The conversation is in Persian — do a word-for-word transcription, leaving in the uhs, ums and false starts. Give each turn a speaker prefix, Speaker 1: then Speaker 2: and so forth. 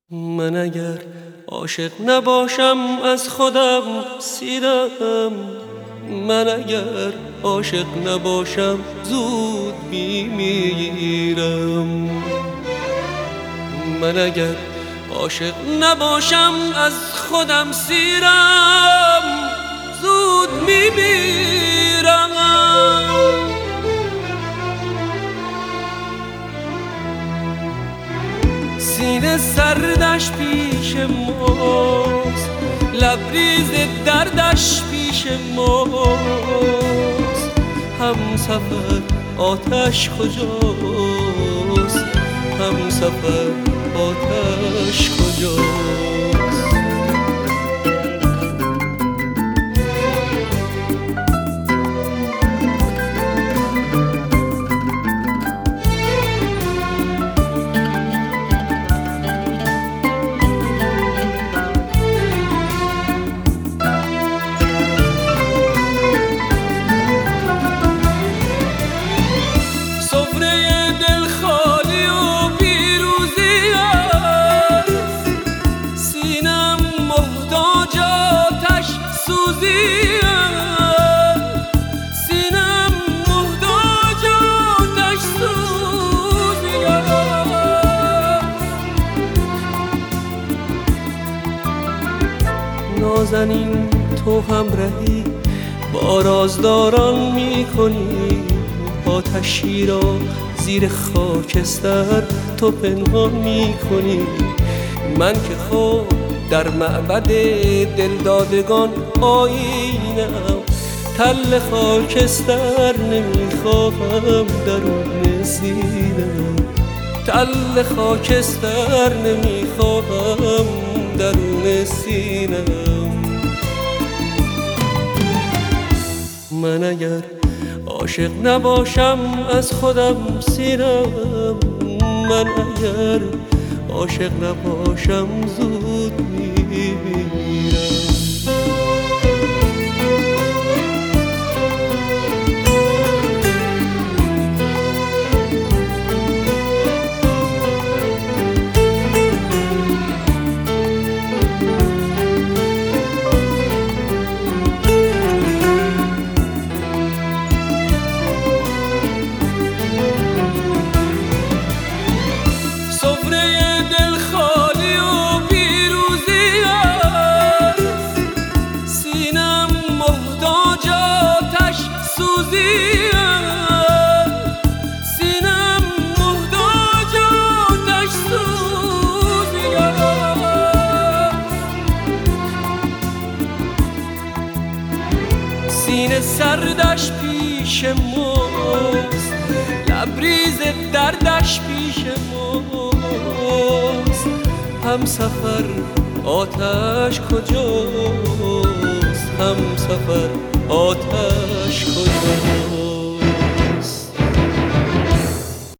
Speaker 1: من اگر عاشق نباشم از خودم سیرم، من اگر عاشق نباشم زود میمیرم. من اگر عاشق نباشم از خودم سیرم، زود میمیرم. سینه سردش پیش ماست، لبریز دردش پیش ماست. همسفر آتش کجاست؟ همسفر آتش کجاست؟ نازنین تو همراهی با رازداران میکنی، آتشی را زیر خاکستر تو پنهان میکنی. من که خود در معبد دلدادگان آیینم، تل خاکستر نمیخواهم درون سینم، تل خاکستر نمیخواهم درون سینم. من اگر عاشق نباشم از خودم سیرم، من اگر عاشق نباشم زود میمیرم. سینه سردش پیش ماست، لبریز دردش پیش ماست. همسفر آتش کجاست؟ همسفر آتش کجاست؟